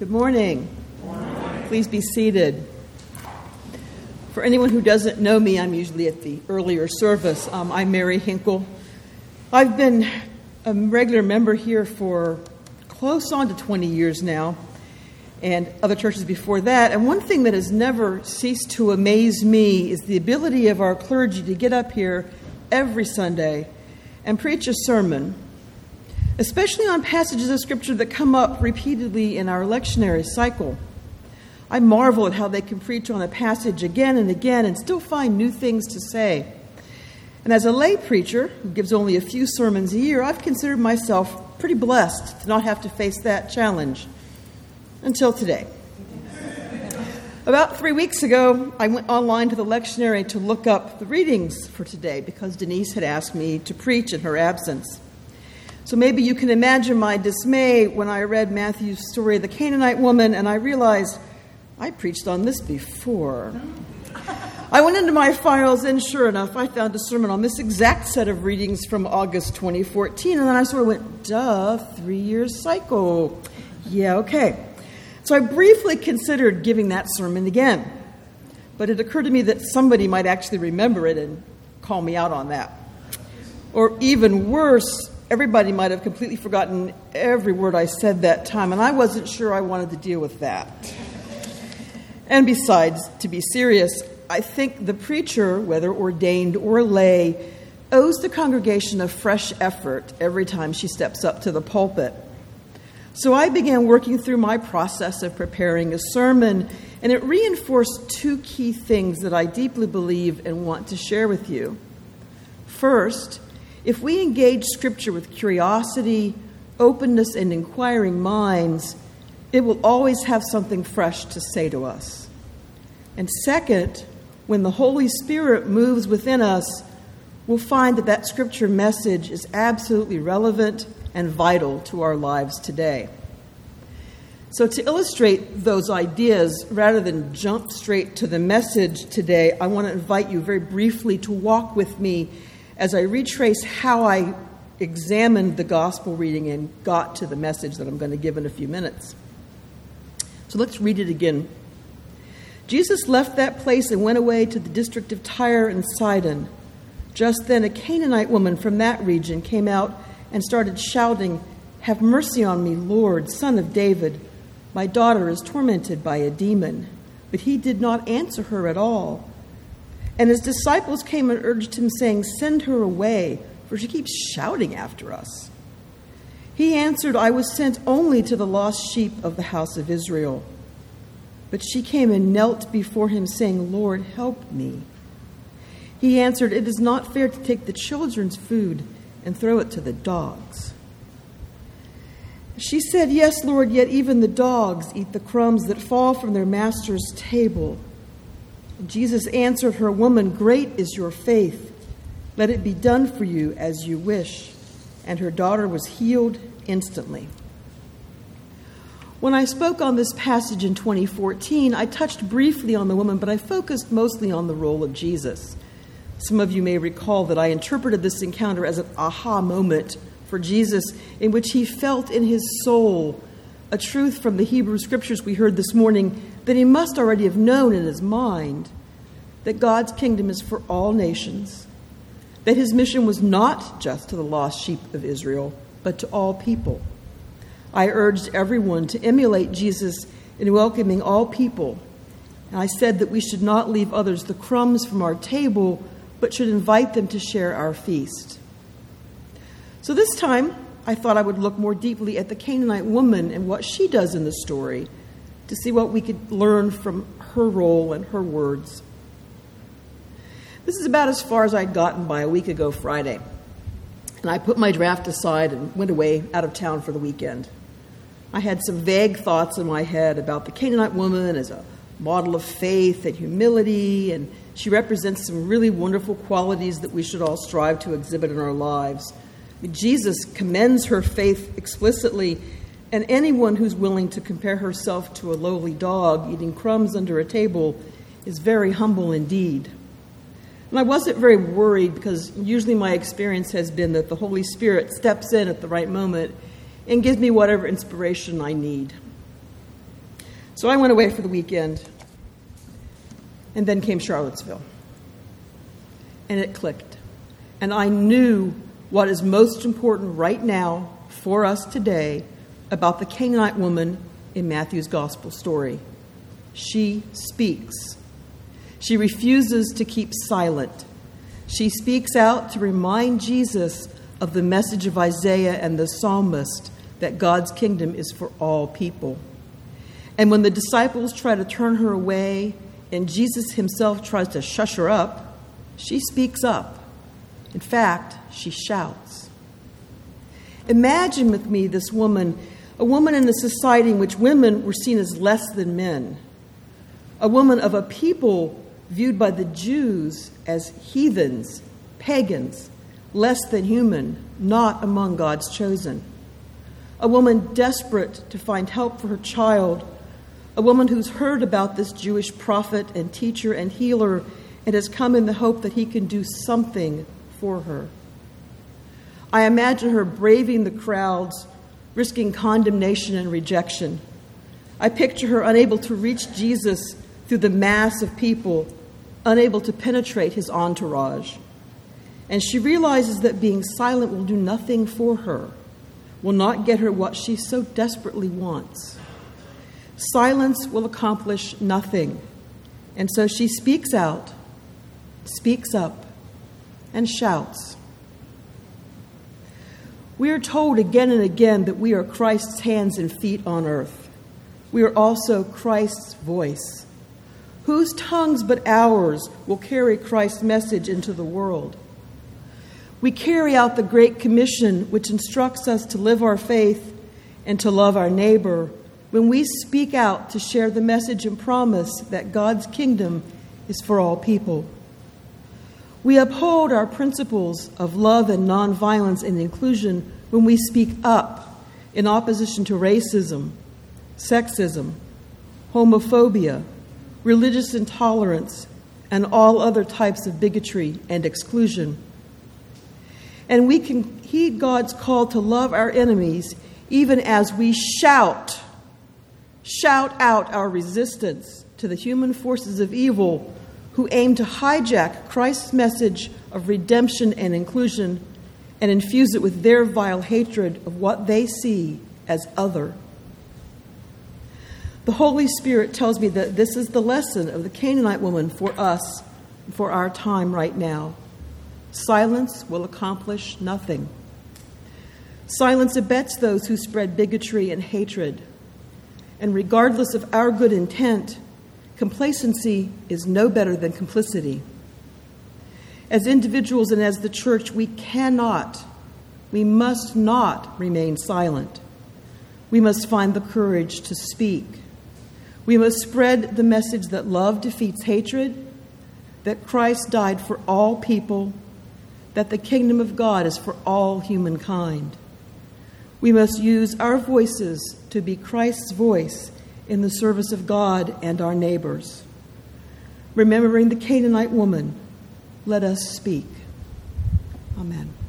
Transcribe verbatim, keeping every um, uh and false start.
Good morning. Good morning. Please be seated. For anyone who doesn't know me, I'm usually at the earlier service. Um, I'm Mary Hinkle. I've been a regular member here for close on to twenty years now, and other churches before that. And one thing that has never ceased to amaze me is the ability of our clergy to get up here every Sunday and preach a sermon, especially on passages of Scripture that come up repeatedly in our lectionary cycle. I marvel at how they can preach on a passage again and again and still find new things to say. And as a lay preacher who gives only a few sermons a year, I've considered myself pretty blessed to not have to face that challenge until today. About three weeks ago, I went online to the lectionary to look up the readings for today because Denise had asked me to preach in her absence. So maybe you can imagine my dismay when I read Matthew's story of the Canaanite woman, and I realized I preached on this before. I went into my files, and sure enough, I found a sermon on this exact set of readings from August twenty fourteen, and then I sort of went, duh, three-year cycle. Yeah, okay. So I briefly considered giving that sermon again, but it occurred to me that somebody might actually remember it and call me out on that. Or even worse, everybody might have completely forgotten every word I said that time, and I wasn't sure I wanted to deal with that. And besides, to be serious, I think the preacher, whether ordained or lay, owes the congregation a fresh effort every time she steps up to the pulpit. So I began working through my process of preparing a sermon, and it reinforced two key things that I deeply believe and want to share with you. First, if we engage Scripture with curiosity, openness, and inquiring minds, it will always have something fresh to say to us. And second, when the Holy Spirit moves within us, we'll find that that Scripture message is absolutely relevant and vital to our lives today. So to illustrate those ideas, rather than jump straight to the message today, I want to invite you very briefly to walk with me as I retrace how I examined the gospel reading and got to the message that I'm going to give in a few minutes. So let's read it again. Jesus left that place and went away to the district of Tyre and Sidon. Just then a Canaanite woman from that region came out and started shouting, "Have mercy on me, Lord, Son of David. My daughter is tormented by a demon." But he did not answer her at all. And his disciples came and urged him, saying, "Send her away, for she keeps shouting after us." He answered, "I was sent only to the lost sheep of the house of Israel." But she came and knelt before him, saying, "Lord, help me." He answered, "It is not fair to take the children's food and throw it to the dogs." She said, "Yes, Lord, yet even the dogs eat the crumbs that fall from their master's table." Jesus answered her, "Woman, great is your faith. Let it be done for you as you wish." And her daughter was healed instantly. When I spoke on this passage in twenty fourteen, I touched briefly on the woman, but I focused mostly on the role of Jesus. Some of you may recall that I interpreted this encounter as an aha moment for Jesus, in which he felt in his soul a truth from the Hebrew Scriptures we heard this morning that he must already have known in his mind, that God's kingdom is for all nations, that his mission was not just to the lost sheep of Israel, but to all people. I urged everyone to emulate Jesus in welcoming all people, and I said that we should not leave others the crumbs from our table, but should invite them to share our feast. So this time, I thought I would look more deeply at the Canaanite woman and what she does in the story to see what we could learn from her role and her words. This is about as far as I'd gotten by a week ago Friday, and I put my draft aside and went away out of town for the weekend. I had some vague thoughts in my head about the Canaanite woman as a model of faith and humility, and she represents some really wonderful qualities that we should all strive to exhibit in our lives. Jesus commends her faith explicitly, and anyone who's willing to compare herself to a lowly dog eating crumbs under a table is very humble indeed. And I wasn't very worried because usually my experience has been that the Holy Spirit steps in at the right moment and gives me whatever inspiration I need. So I went away for the weekend, and then came Charlottesville. And it clicked. And I knew what is most important right now for us today about the Canaanite woman in Matthew's gospel story. She speaks. She refuses to keep silent. She speaks out to remind Jesus of the message of Isaiah and the psalmist that God's kingdom is for all people. And when the disciples try to turn her away and Jesus himself tries to shush her up, she speaks up. In fact, she shouts. Imagine with me this woman, a woman in a society in which women were seen as less than men, a woman of a people viewed by the Jews as heathens, pagans, less than human, not among God's chosen. A woman desperate to find help for her child, a woman who's heard about this Jewish prophet and teacher and healer and has come in the hope that he can do something for her. I imagine her braving the crowds, risking condemnation and rejection. I picture her unable to reach Jesus through the mass of people, unable to penetrate his entourage. And she realizes that being silent will do nothing for her, will not get her what she so desperately wants. Silence will accomplish nothing. And so she speaks out, speaks up, and shouts. We are told again and again that we are Christ's hands and feet on earth. We are also Christ's voice. Whose tongues but ours will carry Christ's message into the world? We carry out the Great Commission, which instructs us to live our faith and to love our neighbor, when we speak out to share the message and promise that God's kingdom is for all people. We uphold our principles of love and nonviolence and inclusion when we speak up in opposition to racism, sexism, homophobia, religious intolerance, and all other types of bigotry and exclusion. And we can heed God's call to love our enemies even as we shout, shout out our resistance to the human forces of evil who aim to hijack Christ's message of redemption and inclusion and infuse it with their vile hatred of what they see as other. The Holy Spirit tells me that this is the lesson of the Canaanite woman for us, for our time right now. Silence will accomplish nothing. Silence abets those who spread bigotry and hatred. And regardless of our good intent, complacency is no better than complicity. As individuals and as the church, we cannot, we must not remain silent. We must find the courage to speak. We must spread the message that love defeats hatred, that Christ died for all people, that the kingdom of God is for all humankind. We must use our voices to be Christ's voice in the service of God and our neighbors. Remembering the Canaanite woman, let us speak. Amen.